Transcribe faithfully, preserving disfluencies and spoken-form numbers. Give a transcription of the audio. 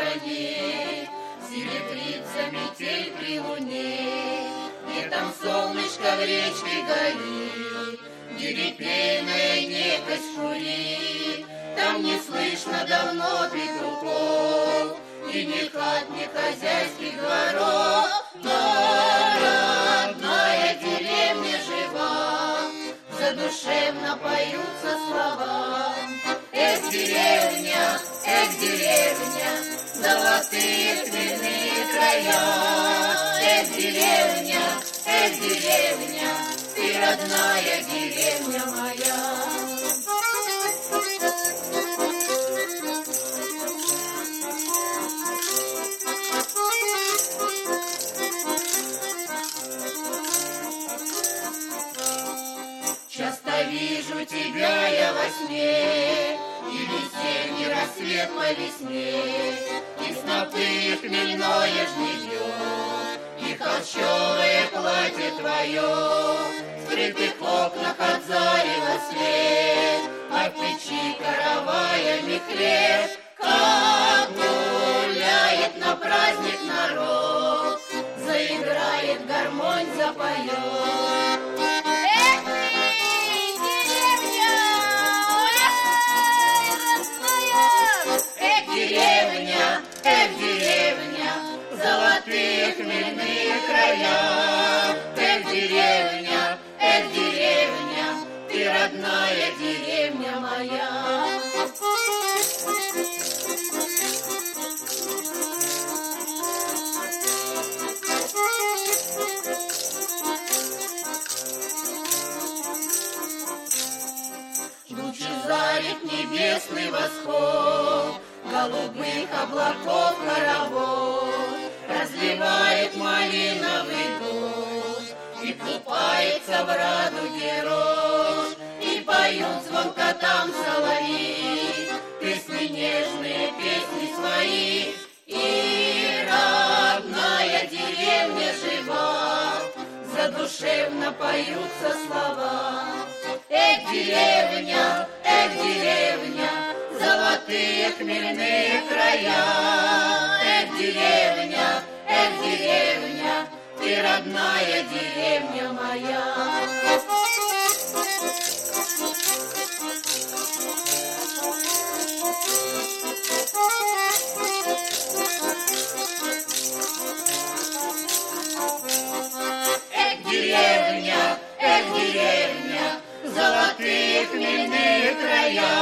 стороне, серебрится метель при луне, и там солнышко в речке горит, где репейная некость шурит. Там не слышно давно петухов, и ни хат, ни хозяйских дворов, но родная деревня жива, задушевно поются слова. Эх, деревня, эх, деревня, золотые хмельные края. Эх, деревня, эх, деревня, ты родная деревня моя. Часто вижу тебя я во сне, и весенний рассвет по весне, и снопы хмельное жнивье, и холщовое платье твое, в скрытых окнах от зарева свет, а в печи караваями хлеб, как гуляет на праздник народ, заиграет гармонь, запоет. Деревня, эх, деревня, золотые хмельные края. Эх, деревня, эх, деревня, ты родная деревня моя. Лучезарит небесный восход, голубых облаков хоровод, разливает малиновый дождь, и купается в радуге рожь, и поют звонко там соловьи, песни нежные, песни свои, и родная деревня жива, задушевно поются слова. Эх, деревня, эх, деревня, золотые хмельные края. Эх, деревня, эх, деревня, ты родная деревня моя. Эх, деревня, эх, деревня, золотые хмельные края.